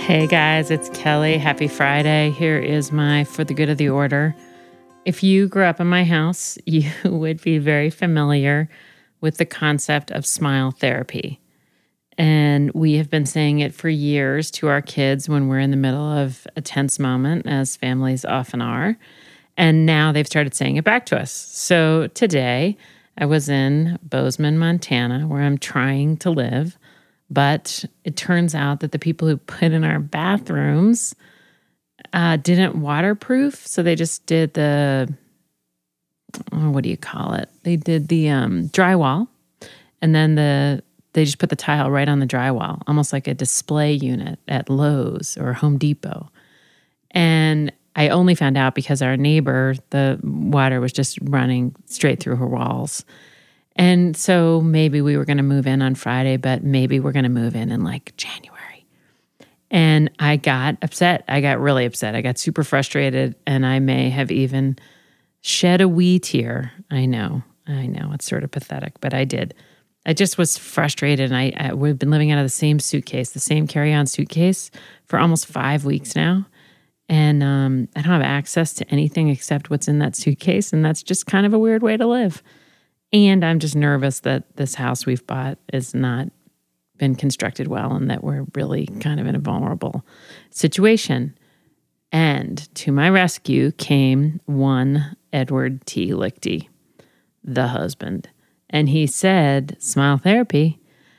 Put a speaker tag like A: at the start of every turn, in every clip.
A: Hey guys, it's Kelly. Happy Friday. Here is my For the Good of the Order. If you grew up in my house, you would be very familiar with the concept of smile therapy. And we have been saying it for years to our kids when we're in the middle of a tense moment, as families often are. And now they've started saying it back to us. So today I was in Bozeman, Montana, where I'm trying to live. But it turns out that the people who put in our bathrooms didn't waterproof. So they just did what do you call it? They did the drywall. And then they just put the tile right on the drywall, almost like a display unit at Lowe's or Home Depot. And I only found out because our neighbor, the water was just running straight through her walls. And so maybe we were going to move in on Friday, but maybe we're going to move in like January. And I got upset. I got really upset. I got super frustrated, and I may have even shed a wee tear. I know. It's sort of pathetic, but I did. I just was frustrated, and we've been living out of the same suitcase, the same carry-on suitcase for almost 5 weeks now. And I don't have access to anything except what's in that suitcase, and that's just kind of a weird way to live. And I'm just nervous that this house we've bought has not been constructed well and that we're really kind of in a vulnerable situation. And to my rescue came one Edward T. Lichty, the husband. And he said, smile therapy.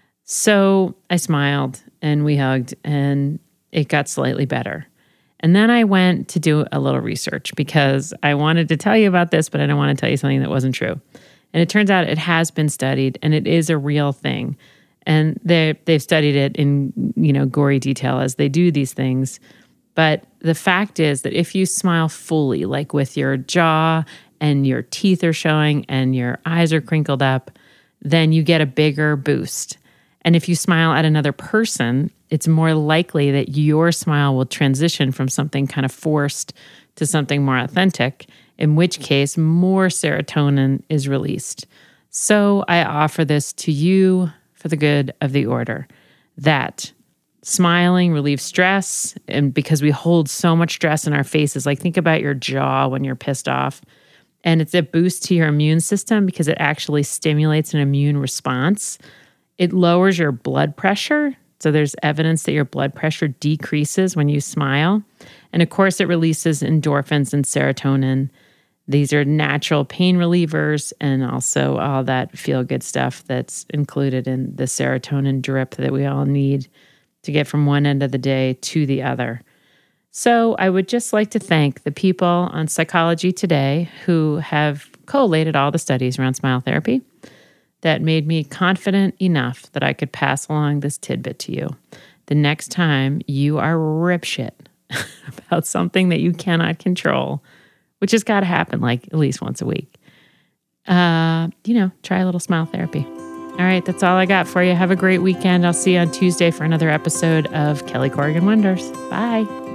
A: So I smiled and we hugged and it got slightly better. And then I went to do a little research because I wanted to tell you about this, but I didn't want to tell you something that wasn't true. And it turns out it has been studied and it is a real thing. And they've studied it in, gory detail as they do these things. But the fact is that if you smile fully, like with your jaw and your teeth are showing and your eyes are crinkled up, then you get a bigger boost. And if you smile at another person, it's more likely that your smile will transition from something kind of forced to something more authentic, in which case more serotonin is released. So I offer this to you for the good of the order, that smiling relieves stress, and because we hold so much stress in our faces, like think about your jaw when you're pissed off, and it's a boost to your immune system because it actually stimulates an immune response. It lowers your blood pressure. So there's evidence that your blood pressure decreases when you smile. And of course, it releases endorphins and serotonin. These are natural pain relievers and also all that feel-good stuff that's included in the serotonin drip that we all need to get from one end of the day to the other. So I would just like to thank the people on Psychology Today who have collated all the studies around smile therapy that made me confident enough that I could pass along this tidbit to you. The next time you are ripshit about something that you cannot control, which has got to happen like at least once a week, try a little smile therapy. All right, that's all I got for you. Have a great weekend. I'll see you on Tuesday for another episode of Kelly Corrigan Wonders. Bye.